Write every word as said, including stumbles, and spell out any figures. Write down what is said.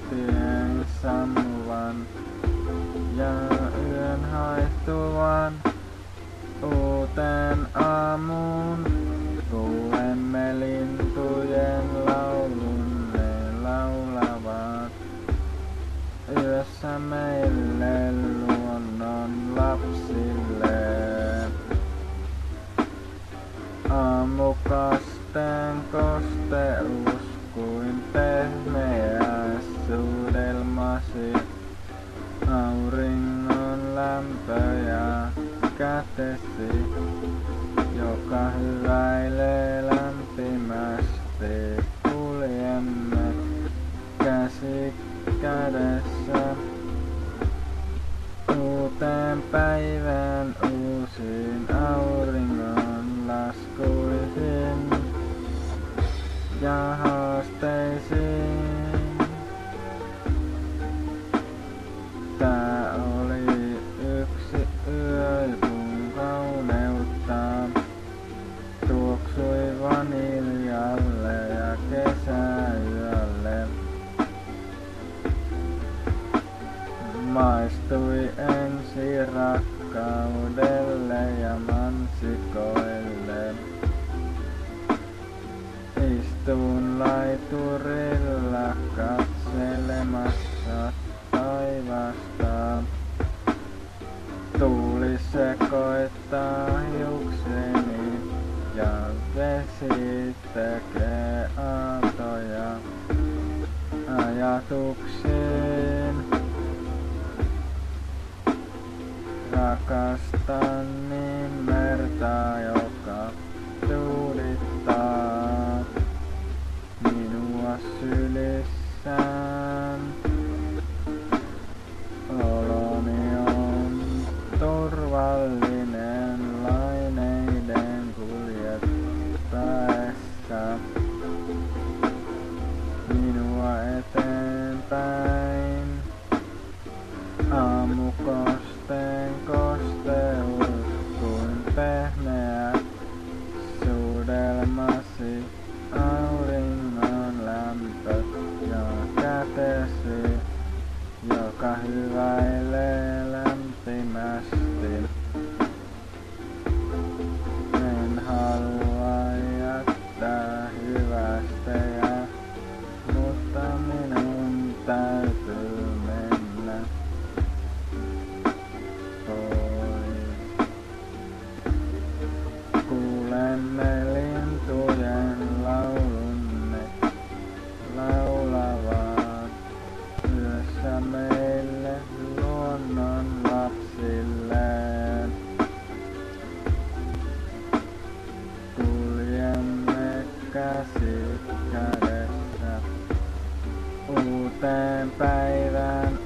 tien sammuvan ja yön haihtuvan. Uuteen aamuun kuulemme lintujen laulun, ne laulavat yössä meille luonnon lapsille. Aamukasteen kosteus kuin pehmeä suudelmasi, auringon lämpö ja kätesi, joka hyväilee lämpimästi. Kuljemme käsi kädessä uuteen päivään, uusiin auringon laskuihin ja haasteisiin. Tää oli yksi yö, kun kauneutta tuoksui vaniljalle ja kesäyölle. Maistui ensi rakkaudelle ja mansikoille. Istun laiturilla katselemassa taivasta. Tuuli sekoittaa hiukseni ja vesi tekee aaltoja ajatuksiin. Rakastan niin merta, joka tuudittaa minua sylissään. Oloni on turvallinen laineiden kuljettaessa minua eteenpäin. Aamukosteen kosteus kuin pehmeä suudelmasi, auringon lämpö ja kätesi, joka hyväilee lämpimästi. En halua jättää hyvästejä, mutta minun täytyy mennä pois. Kuulemme lintujen laulun, ne laulavat yössä meille luonnon lapsille. Kuljemme käsi kädessä uuteen päivään.